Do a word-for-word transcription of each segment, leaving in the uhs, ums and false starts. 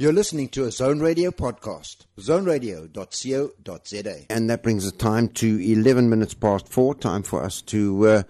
You're listening to a Zone Radio podcast, zone radio dot co dot za. And that brings us time to eleven minutes past four, time for us to, uh,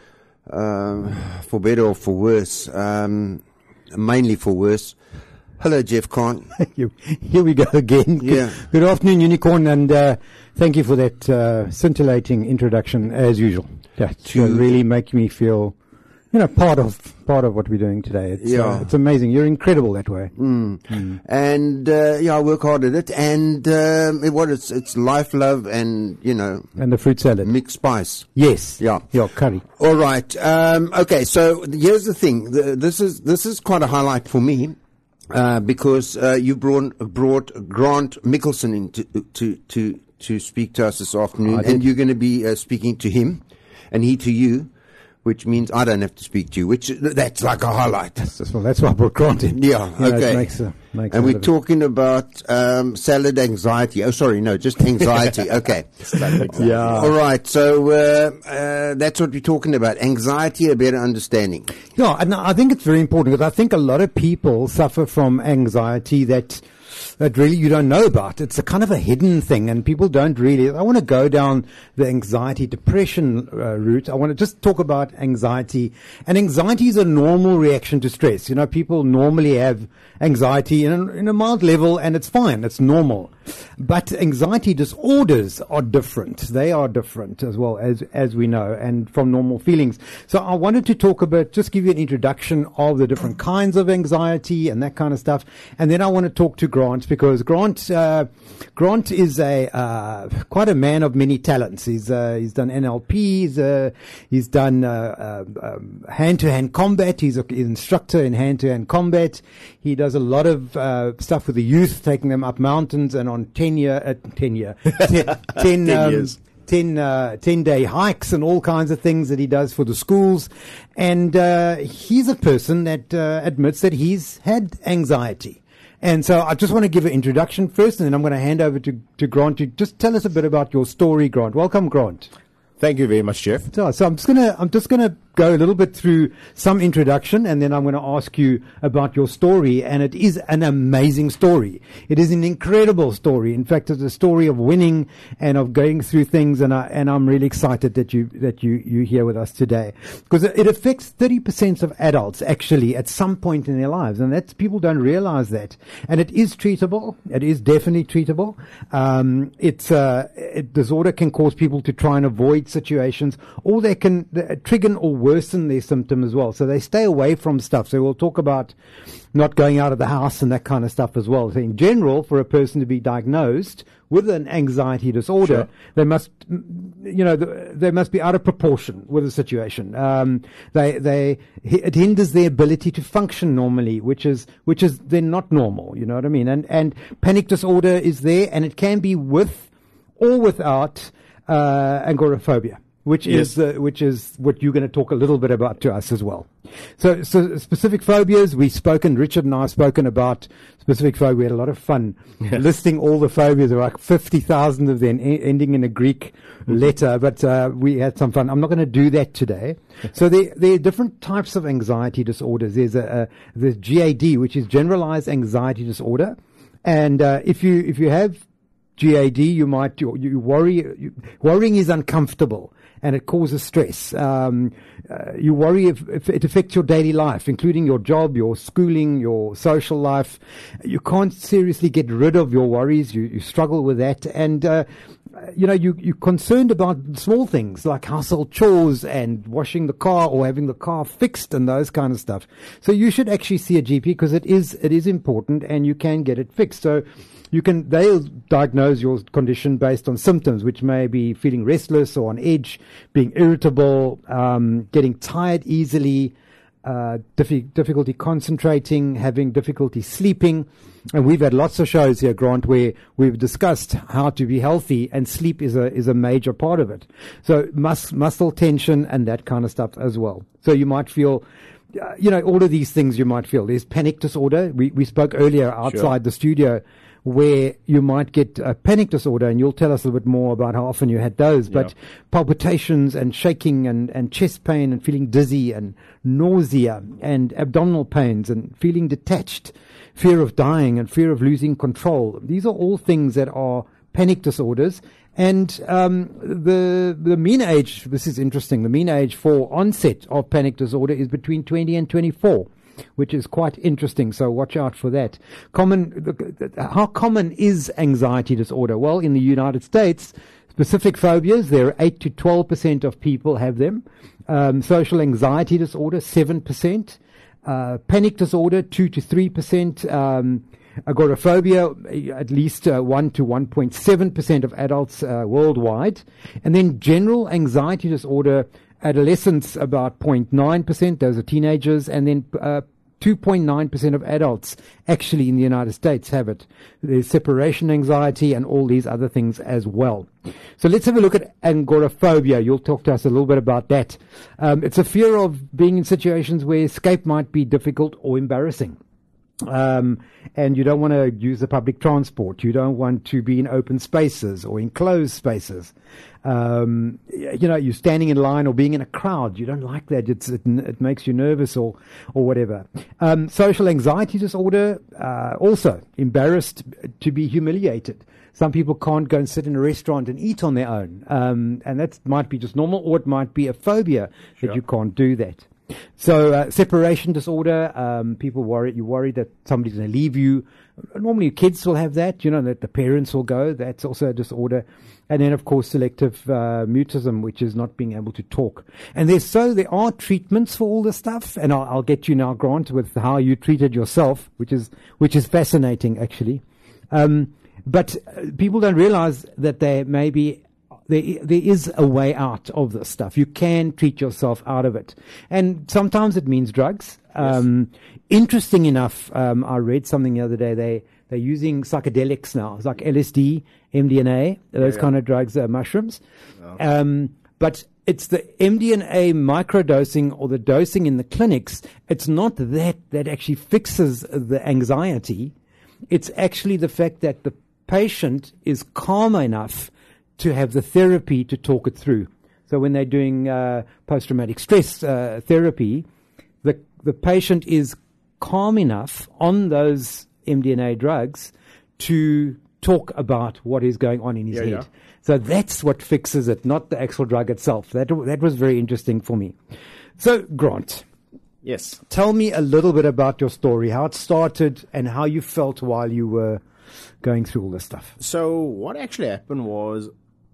uh, for better or for worse, um, mainly for worse. Hello, Jeff Kahn. Here we go again. Yeah. Good, good afternoon, Unicorn, and uh, thank you for that uh, scintillating introduction, as usual. That to really make me feel, you know, part of part of what we're doing today. It's, yeah, uh, it's amazing. You're incredible that way. Mm. Mm. And uh, yeah, I work hard at it. And um, it, what it's it's life, love, and you know, and the fruit salad, mixed spice. Yes. Yeah. Yeah. Curry. All right. Um, okay. So here's the thing. The, this is this is quite a highlight for me. Uh, because uh, you brought, brought Grant Mickelson in to, to, to, to speak to us this afternoon, and you're going to be uh, speaking to him, and he to you, which means I don't have to speak to you, which that's like a highlight. That's, well, that's why I brought Grant in. Yeah, you know, okay. It makes a, makes and we're talking about um, salad anxiety. Oh, sorry, no, just anxiety. Okay. Yeah. All right, so uh, uh, that's what we're talking about, anxiety, a better understanding. Yeah, and I think it's very important because I think a lot of people suffer from anxiety that that really you don't know about. It's a kind of a hidden thing, and people don't really. I want to go down the anxiety depression uh, route. I want to just talk about anxiety. And anxiety is a normal reaction to stress. You know, people normally have anxiety in a, in a mild level, and it's fine. It's normal. But anxiety disorders are different. They are different as well, as as we know, and from normal feelings. So I wanted to talk about, just give you an introduction of the different kinds of anxiety and that kind of stuff. And then I want to talk to Grant, because Grant uh, Grant is a uh, quite a man of many talents. He's uh, he's done N L P. He's uh, he's done uh, uh, um, hand-to-hand combat. He's an instructor in hand-to-hand combat. He does a lot of uh, stuff with the youth, taking them up mountains and on ten year, uh, ten year, ten, ten, ten um, years. ten, uh, ten day hikes and all kinds of things that he does for the schools. And uh, he's a person that uh, admits that he's had anxiety. And so I just want to give an introduction first, and then I'm going to hand over to, to Grant to just tell us a bit about your story, Grant. Welcome, Grant. Thank you very much, Jeff. So, so I'm just gonna, I'm just gonna go a little bit through some introduction, and then I'm going to ask you about your story. And it is an amazing story. It is an incredible story. In fact, it's a story of winning and of going through things. And I, and I'm really excited that you, that you, you here with us today, because it affects thirty percent of adults actually at some point in their lives. And that's, people don't realize that. And it is treatable. It is definitely treatable. Um, it's, uh, it, disorder can cause people to try and avoid situations, or they can uh, trigger or worsen their symptom as well. So they stay away from stuff. So we'll talk about not going out of the house and that kind of stuff as well. So in general, for a person to be diagnosed with an anxiety disorder, sure, they must, you know, they must be out of proportion with the situation. Um, they, they, it hinders their ability to function normally, which is, which is then not normal. You know what I mean? And, and panic disorder is there, and it can be with or without, uh, agoraphobia. Which yes. is uh, which is what you're going to talk a little bit about to us as well. So, so specific phobias, we've spoken, Richard and I have spoken about specific phobia. We had a lot of fun yeah. listing all the phobias. There were like fifty thousand of them e- ending in a Greek letter, but uh, we had some fun. I'm not going to do that today. So there, there are different types of anxiety disorders. There's a, a there's G A D, which is generalized anxiety disorder. And uh, if you if you have G A D, you might you, you worry. You, worrying is uncomfortable, and it causes stress. Um, uh, you worry if, if it affects your daily life, including your job, your schooling, your social life. You can't seriously get rid of your worries. You, you struggle with that. And, uh, you know, you, you're concerned about small things like household chores and washing the car or having the car fixed and those kind of stuff. So you should actually see a G P, because it is, it is important, and you can get it fixed. So you can, they'll diagnose your condition based on symptoms, which may be feeling restless or on edge, being irritable, um, getting tired easily, uh, diffi- difficulty concentrating, having difficulty sleeping. And we've had lots of shows here, Grant, where we've discussed how to be healthy, and sleep is a, is a major part of it. So mus- muscle tension and that kind of stuff as well. So you might feel, uh, you know, all of these things you might feel. There's panic disorder. We, we spoke earlier outside sure. the studio, where you might get a panic disorder, and you'll tell us a little bit more about how often you had those, but yeah. palpitations and shaking and, and chest pain and feeling dizzy and nausea and abdominal pains and feeling detached, fear of dying and fear of losing control. These are all things that are panic disorders. And um, the the mean age, this is interesting, the mean age for onset of panic disorder is between twenty and twenty-four, which is quite interesting, so watch out for that. Common, how common is anxiety disorder? Well, in the United States, specific phobias, there are eight to twelve percent of people have them. Um, social anxiety disorder, seven percent. Uh, panic disorder, two to three percent. Um, agoraphobia, at least uh, one to one point seven percent of adults uh, worldwide. And then general anxiety disorder, adolescents, about zero point nine percent, those are teenagers, and then uh, two point nine percent of adults actually in the United States have it. There's separation anxiety and all these other things as well. So let's have a look at agoraphobia. You'll talk to us a little bit about that. Um, it's a fear of being in situations where escape might be difficult or embarrassing. Um, and you don't want to use the public transport. You don't want to be in open spaces or enclosed spaces. Um, you know, you're standing in line or being in a crowd. You don't like that. It's, it, it makes you nervous or, or whatever. Um, social anxiety disorder, uh, also embarrassed to be humiliated. Some people can't go and sit in a restaurant and eat on their own. Um, and that might be just normal, or it might be a phobia Sure. that you can't do that. So uh, separation disorder, um, people worry, you worry that somebody's going to leave you. Normally kids will have that, you know, that the parents will go. That's also a disorder. And then, of course, selective uh, mutism, which is not being able to talk. And there's so there are treatments for all this stuff. And I'll, I'll get you now, Grant, with how you treated yourself, which is which is fascinating, actually. Um, but uh, people don't realize that there may be There, there is a way out of this stuff. You can treat yourself out of it. And sometimes it means drugs. Um, yes. Interesting enough, um, I read something the other day. They, they're using psychedelics now. It's like L S D, M D M A, those yeah, kind yeah. of drugs, uh, mushrooms. Oh. Um, but it's the M D M A microdosing or the dosing in the clinics. It's not that that actually fixes the anxiety. It's actually the fact that the patient is calm enough to have the therapy to talk it through. So when they're doing uh, post-traumatic stress uh, therapy, the the patient is calm enough on those M D M A drugs to talk about what is going on in his yeah, head. Yeah. So that's what fixes it, not the actual drug itself. That that was very interesting for me. So, Grant. Yes. Tell me a little bit about your story, how it started and how you felt while you were going through all this stuff. So what actually happened was,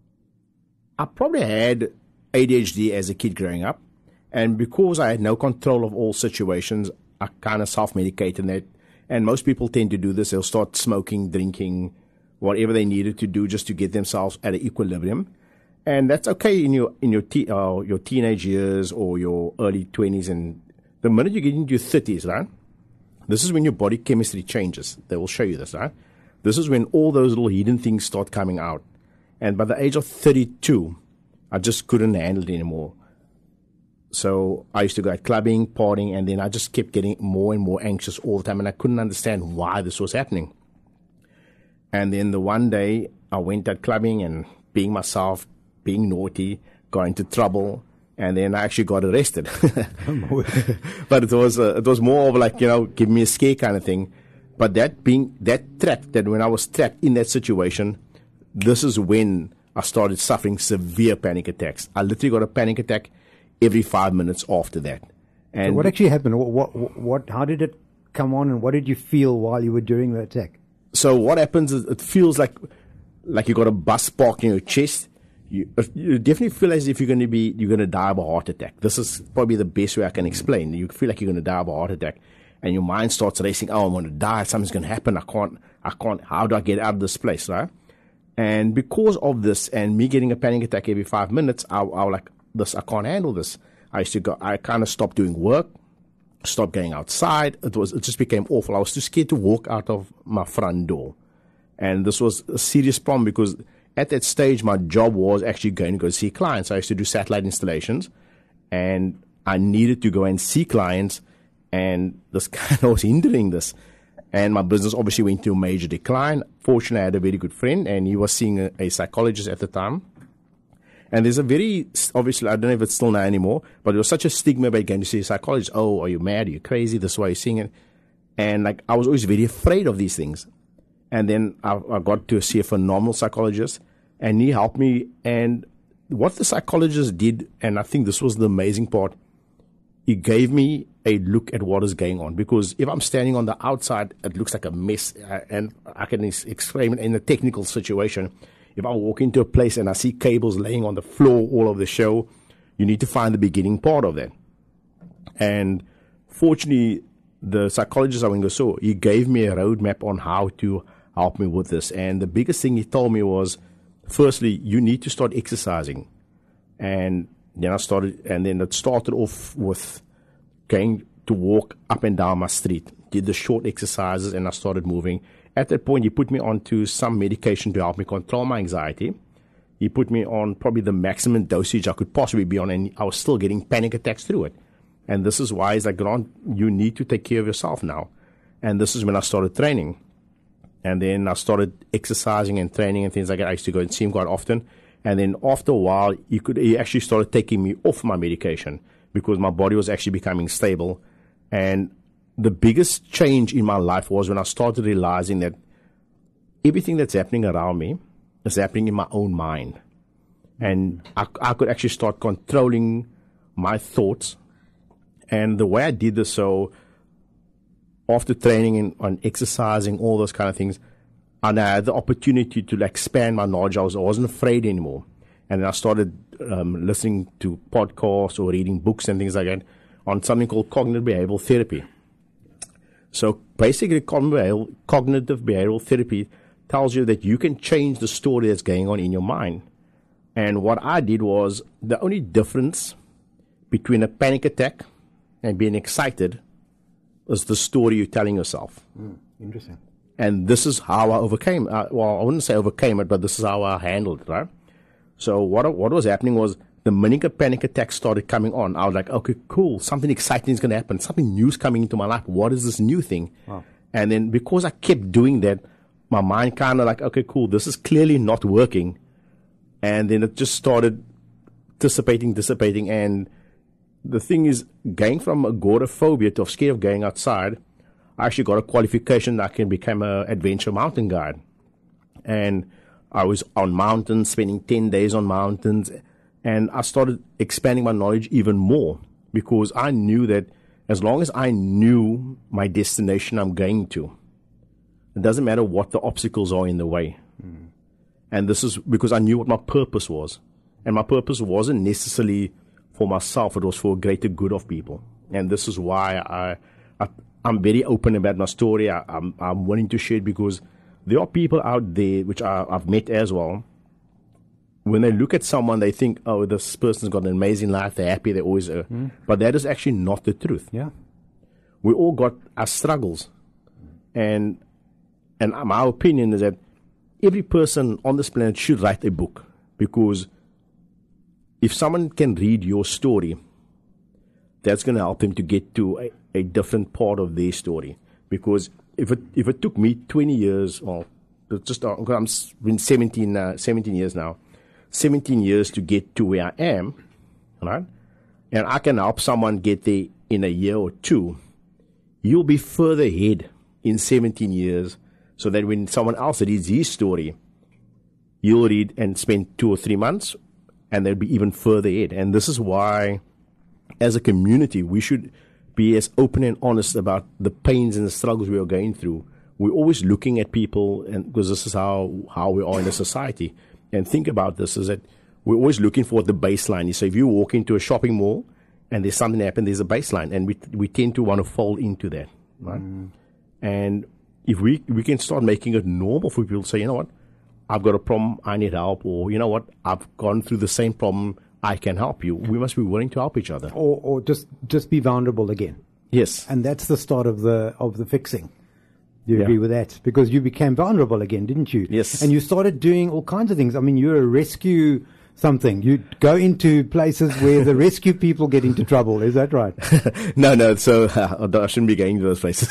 I probably had A D H D as a kid growing up, and because I had no control of all situations, I kind of self-medicated that. And most people tend to do this. They'll start smoking, drinking, whatever they needed to do just to get themselves at an equilibrium. And that's okay in your in your te- uh, your teenage years or your early twenties. And the minute you get into your thirties, right, this is when your body chemistry changes. They will show you this, right? This is when all those little hidden things start coming out. And by the age of thirty-two, I just couldn't handle it anymore. So I used to go out clubbing, partying, and then I just kept getting more and more anxious all the time, and I couldn't understand why this was happening. And then the one day, I went out clubbing and being myself, being naughty, got into trouble, and then I actually got arrested. But it was uh, it was more of like, you know, give me a scare kind of thing. But that being that trap, that when I was trapped in that situation, this is when I started suffering severe panic attacks. I literally got a panic attack every five minutes after that. And so what actually happened? What, what, what, how did it come on, and what did you feel while you were doing the attack? So what happens is it feels like like you got a bus parked in your chest. You, you definitely feel as if you're going to be you're going to die of a heart attack. This is probably the best way I can explain. You feel like you're going to die of a heart attack, and your mind starts racing. Oh, I'm going to die. Something's going to happen. I can't. I can't. How do I get out of this place, right? And because of this, and me getting a panic attack every five minutes, I, I was like, this, I can't handle this. I used to go, I kind of stopped doing work, stopped going outside. It was, it just became awful. I was too scared to walk out of my front door. And this was a serious problem because at that stage, my job was actually going to go see clients. I used to do satellite installations, and I needed to go and see clients, and this kind of was hindering this. And my business obviously went to a major decline. Fortunately, I had a very good friend, and he was seeing a, a psychologist at the time. And there's a very, obviously, I don't know if it's still now anymore, but there was such a stigma about going to see a psychologist. Oh, are you mad? Are you crazy? This is why you're seeing it. And like I was always very afraid of these things. And then I, I got to see a phenomenal psychologist, and he helped me. And what the psychologist did, and I think this was the amazing part, he gave me a look at what is going on. Because if I'm standing on the outside, it looks like a mess, uh, and I can ex- explain it in a technical situation. If I walk into a place and I see cables laying on the floor all over the show, you need to find the beginning part of that. And fortunately, the psychologist I went to saw, he gave me a roadmap on how to help me with this. And the biggest thing he told me was, firstly, you need to start exercising. And then I started, and then it started off with going to walk up and down my street, did the short exercises, and I started moving. At that point, he put me onto some medication to help me control my anxiety. He put me on probably the maximum dosage I could possibly be on, and I was still getting panic attacks through it. And this is why it's like, Grant, you need to take care of yourself now. And this is when I started training. And then I started exercising and training and things like that. I used to go and see him quite often. And then after a while, he could he actually started taking me off my medication because my body was actually becoming stable. And the biggest change in my life was when I started realizing that everything that's happening around me is happening in my own mind. And I, I could actually start controlling my thoughts. And the way I did this, so after training and on exercising, all those kind of things, and I had the opportunity to like, expand my knowledge. I, was, I wasn't afraid anymore. And then I started um, listening to podcasts or reading books and things like that on something called cognitive behavioral therapy. So basically, cognitive behavioral therapy tells you that you can change the story that's going on in your mind. And what I did was, the only difference between a panic attack and being excited is the story you're telling yourself. Mm, interesting. And this is how I overcame. Uh, well, I wouldn't say overcame it, but this is how I handled it, right? So what what was happening was, the minute a panic attack started coming on, I was like, okay, cool, something exciting is going to happen. Something new is coming into my life. What is this new thing? Wow. And then because I kept doing that, my mind kind of like, okay, cool, this is clearly not working. And then it just started dissipating, dissipating. And the thing is, going from agoraphobia to scared of going outside, I actually got a qualification that I can become an adventure mountain guide. And I was on mountains, spending ten days on mountains. And I started expanding my knowledge even more because I knew that as long as I knew my destination I'm going to, it doesn't matter what the obstacles are in the way. Mm. And this is because I knew what my purpose was. And my purpose wasn't necessarily for myself. It was for a greater good of people. And this is why I, I, I'm very open about my story. I, I'm, I'm willing to share it because there are people out there, which I, I've met as well. When they look at someone, they think, oh, this person's got an amazing life. They're happy. They always are. Mm. But that is actually not the truth. Yeah. We all got our struggles. And and my opinion is that every person on this planet should write a book. Because if someone can read your story, that's going to help them to get to a, a different part of their story. Because if it if it took me twenty years, well, just uh, I'm been seventeen, uh, seventeen years now, seventeen years to get to where I am, right? And I can help someone get there in a year or two, you'll be further ahead in seventeen years, so that when someone else reads his story, you'll read and spend two or three months, and they'll be even further ahead. And this is why, as a community, we should be as open and honest about the pains and the struggles we are going through. We're always looking at people, and because this is how, how we are in a society. And think about this, is that we're always looking for the baseline. So if you walk into a shopping mall and there's something happen, there's a baseline. And we we tend to want to fall into that. Right? Mm. And if we, we can start making it normal for people to say, you know what, I've got a problem, I need help. Or, you know what, I've gone through the same problem, I can help you. We must be willing to help each other. Or or just, just be vulnerable again. Yes. And that's the start of the of the fixing. You yeah. agree with that? Because you became vulnerable again, didn't you? Yes. And you started doing all kinds of things. I mean, you're a rescue something. You go into places where the rescue people get into trouble. Is that right? no, no. So uh, I shouldn't be going to those places.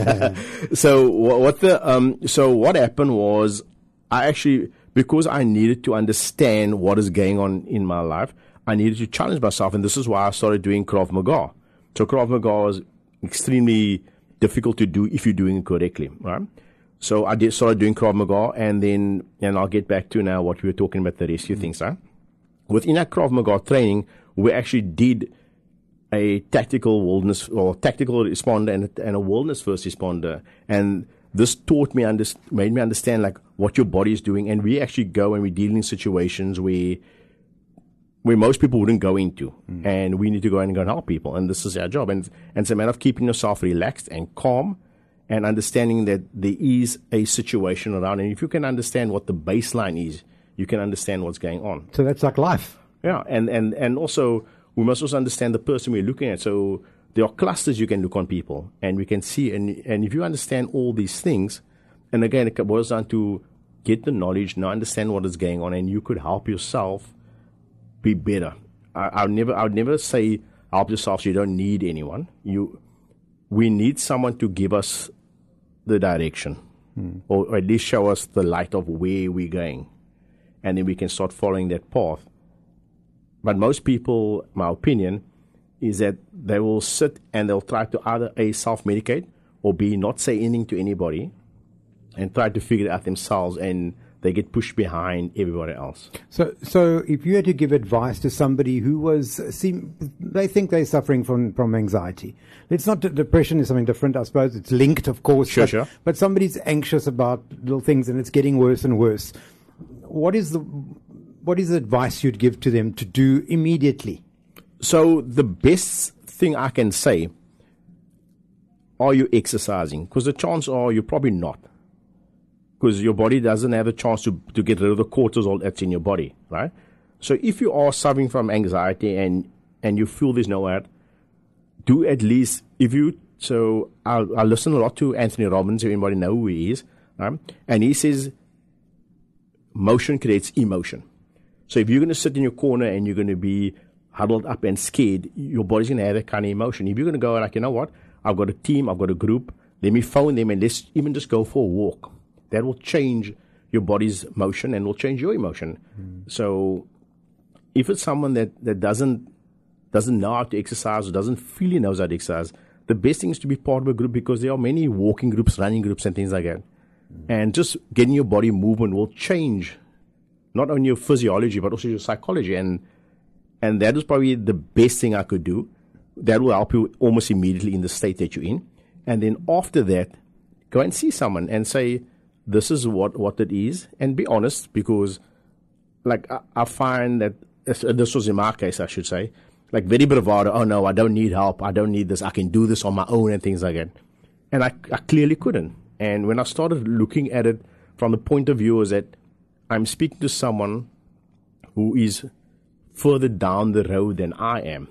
so what the um? So what happened was, I actually, because I needed to understand what is going on in my life, I needed to challenge myself, and this is why I started doing Krav Maga. So Krav Maga is extremely difficult to do if you're doing it correctly, right? So I did started doing Krav Maga, and then, and I'll get back to now what we were talking about, the rescue mm. things, right? Within our Krav Maga training, we actually did a tactical wilderness, or tactical responder and, and a wilderness first responder. And this taught me, under, made me understand like what your body is doing. And we actually go and we deal in situations where, where most people wouldn't go into. Mm. And we need to go in and go and help people. And this is our job. And, and it's a matter of keeping yourself relaxed and calm and understanding that there is a situation around. And if you can understand what the baseline is, you can understand what's going on. So that's like life. Yeah, and, and, and also, we must also understand the person we're looking at. So there are clusters you can look on people, and we can see, and, and if you understand all these things, and again, it boils down to get the knowledge, now understand what is going on, and you could help yourself be better. I, I would never, I would never say help yourself, so you don't need anyone. You, we need someone to give us the direction, hmm. or, or at least show us the light of where we're going. And then we can start following that path. But most people, my opinion, is that they will sit and they'll try to either A, self-medicate, or B, not say anything to anybody and try to figure it out themselves, and they get pushed behind everybody else. So so if you had to give advice to somebody who was, seem, they think they're suffering from, from anxiety. It's not that depression is something different, I suppose. It's linked, of course. Sure, but, sure. But somebody's anxious about little things and it's getting worse and worse. What is the what is the advice you'd give to them to do immediately? So the best thing I can say, are you exercising? Because the chances are you're probably not. Because your body doesn't have a chance to, to get rid of the cortisol that's in your body, right? So if you are suffering from anxiety and, and you feel there's no out, do at least, if you, so I I listen a lot to Anthony Robbins, if anybody know who he is, right? And he says, motion creates emotion. So if you're going to sit in your corner and you're going to be huddled up and scared, your body's going to have that kind of emotion. If you're going to go like, you know what, I've got a team, I've got a group, let me phone them and let's even just go for a walk. That will change your body's motion and will change your emotion. Mm. So if it's someone that, that doesn't doesn't know how to exercise or doesn't feel he knows how to exercise, the best thing is to be part of a group, because there are many walking groups, running groups and things like that. Mm. And just getting your body movement will change not only your physiology, but also your psychology. And and that is probably the best thing I could do. That will help you almost immediately in the state that you're in. And then after that, go and see someone and say, this is what, what it is. And be honest, because like I, I find that, this was in my case, I should say, like very bravado, oh no, I don't need help, I don't need this, I can do this on my own and things like that. And I, I clearly couldn't. And when I started looking at it from the point of view is that I'm speaking to someone who is further down the road than I am.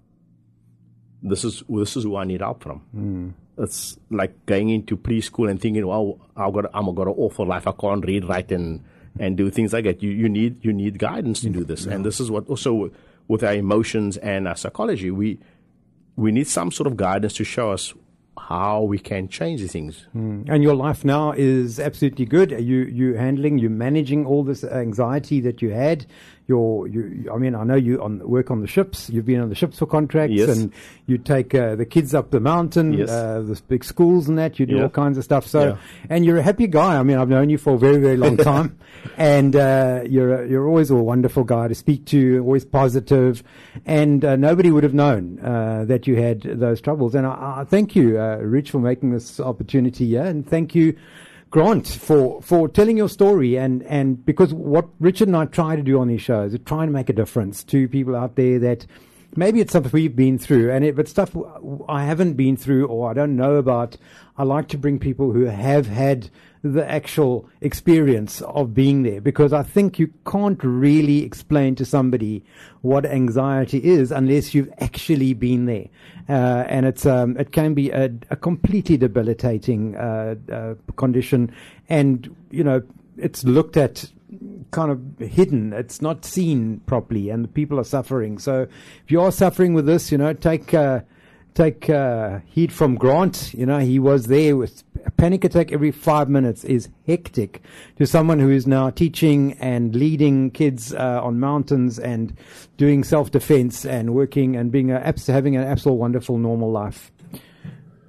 This is this is who I need help from. Mm. It's like going into preschool and thinking, well, I've got I'm got an awful life. I can't read, write, and and do things like that. You you need you need guidance to do this. Yeah. And this is what also with our emotions and our psychology, we we need some sort of guidance to show us how we can change these things. Mm. And your life now is absolutely good. You you handling, you managing all this anxiety that you had. Your, you, I mean, I know you on work on the ships. You've been on the ships for contracts, yes. and you take uh, the kids up the mountain, yes. uh, the big schools and that. You do yeah. all kinds of stuff. So, yeah. and you're a happy guy. I mean, I've known you for a very, very long time, and uh, you're a, you're always a wonderful guy to speak to. Always positive, and uh, nobody would have known uh, that you had those troubles. And I, I thank you, uh, Rich, for making this opportunity here, and thank you, Grant, for, for telling your story. And, and because what Richard and I try to do on these shows is try to make a difference to people out there that maybe it's something we've been through, and if it's stuff I haven't been through or I don't know about, I like to bring people who have had the actual experience of being there, because I think you can't really explain to somebody what anxiety is unless you've actually been there. Uh, and it's um, it can be a, a completely debilitating uh, uh, condition, and you know it's looked at kind of hidden. It's not seen properly, and the people are suffering. So if you are suffering with this, you know, take uh, take uh, heed from Grant. You know, he was there with a panic attack every five minutes is hectic to someone who is now teaching and leading kids uh, on mountains and doing self-defense and working and being a, having an absolute wonderful normal life.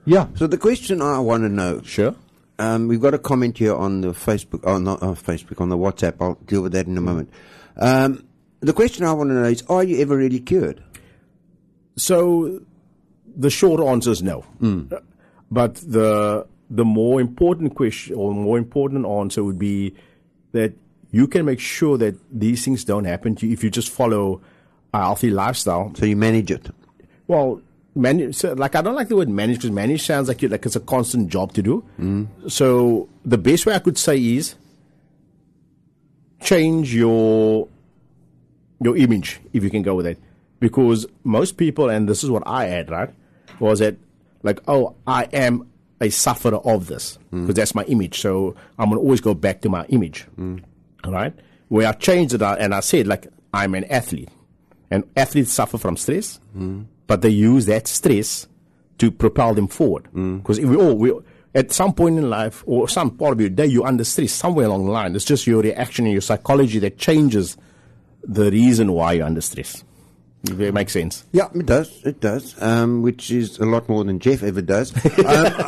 Yeah. So the question I want to know. Sure. Um, we've got a comment here on the Facebook, oh, not on Facebook, on the WhatsApp. I'll deal with that in a moment. Um, the question I want to know is, are you ever really cured? So the short answer is no. Mm. But the the more important question or more important answer would be that you can make sure that these things don't happen to you if you just follow a healthy lifestyle. So you manage it. Well, manage, so like I don't like the word manage because manage sounds like you like it's a constant job to do. Mm. So the best way I could say is change your your image, if you can go with it. Because most people, and this is what I had, right, was that like, oh, I am a sufferer of this because mm. that's my image. So I'm going to always go back to my image, mm. all right? Where I changed it and I said, like, I'm an athlete. And athletes suffer from stress, mm. but they use that stress to propel them forward. Because mm. we all, we, at some point in life or some part of your day, you're under stress somewhere along the line. It's just your reaction and your psychology that changes the reason why you're under stress. If it makes sense. Yeah, it does. It does. Um, which is a lot more than Jeff ever does. um,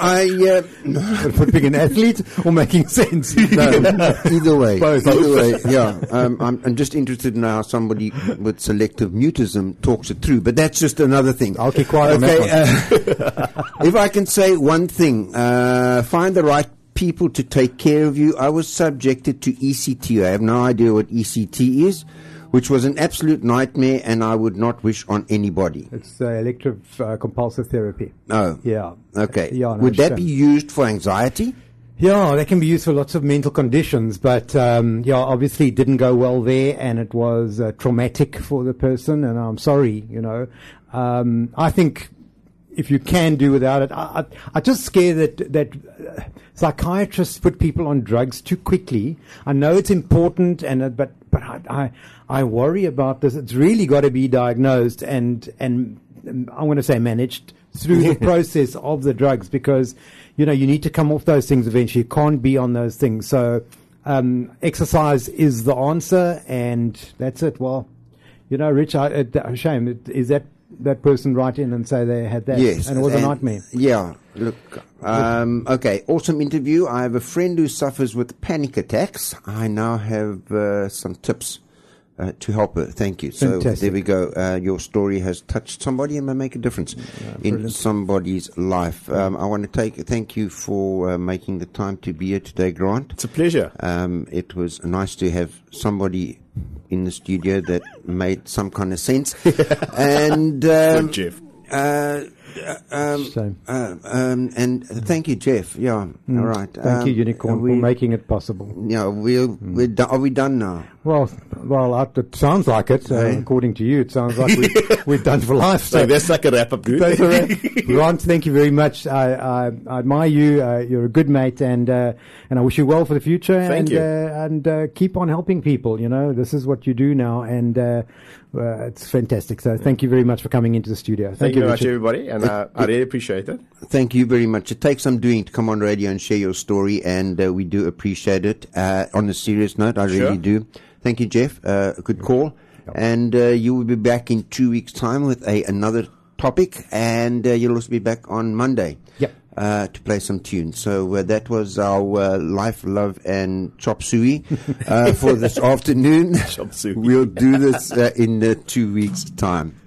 I uh, for being an athlete or making sense. No, either way. Both. Either way. Yeah. Um, I'm, I'm just interested in how somebody with selective mutism talks it through, but that's just another thing. I'll keep quiet. Okay. On that uh, if I can say one thing, uh, find the right people to take care of you. I was subjected to E C T. I have no idea what E C T is, which was an absolute nightmare, and I would not wish on anybody. It's uh, elective uh, compulsive therapy. Oh. Yeah. Okay. Yeah, no, would that be used for anxiety? Yeah, that can be used for lots of mental conditions, but um, yeah, obviously it didn't go well there, and it was uh, traumatic for the person, and I'm sorry, you know. Um, I think if you can do without it, I, I, I just scare that that uh, psychiatrists put people on drugs too quickly. I know it's important, and uh, but but I, I I worry about this. It's really got to be diagnosed and and um, I want to say managed through the process of the drugs, because you know you need to come off those things eventually. You can't be on those things. So um, exercise is the answer, and that's it. Well, you know, Rich, I, it, shame it, is that. that person write in and say they had that. Yes. And it was and a nightmare. Yeah. Look, um, okay. Awesome interview. I have a friend who suffers with panic attacks. I now have uh, some tips uh, to help her. Thank you. Fantastic. So there we go. Uh, your story has touched somebody and may make a difference yeah, in somebody's life. Um, I want to take thank you for uh, making the time to be here today, Grant. It's a pleasure. Um, it was nice to have somebody in the studio that made some kind of sense. And um, Good, Jeff. Uh, um, uh, um, and thank you, Jeff. Yeah, mm. all right. Thank um, you, Unicorn, we, for making it possible. Yeah, we'll, mm. we're do- are we done now? Well, well, uh, it sounds like it. Uh, hey. According to you, it sounds like we, we're done for life. So, so that's like a wrap-up, dude. That's a wrap. Grant, thank you very much. I, I, I admire you. Uh, you're a good mate, and uh, and I wish you well for the future. Thank and, you. Uh, and uh, keep on helping people. You know, this is what you do now, and uh, uh, it's fantastic. So thank you very much for coming into the studio. Thank, thank you very much, everybody, and uh, I really appreciate it. Thank you very much. It takes some doing to come on radio and share your story, and uh, we do appreciate it. Uh, on a serious note, I sure. really do. Thank you, Jeff. Uh, a good call. Yep. And uh, you will be back in two weeks' time with a another topic, and uh, you'll also be back on Monday. Yep. Uh, to play some tunes. So uh, that was our uh, Life, Love, and Chop Suey uh, for this afternoon. Chop Suey. We'll do this uh, in uh, two weeks' time.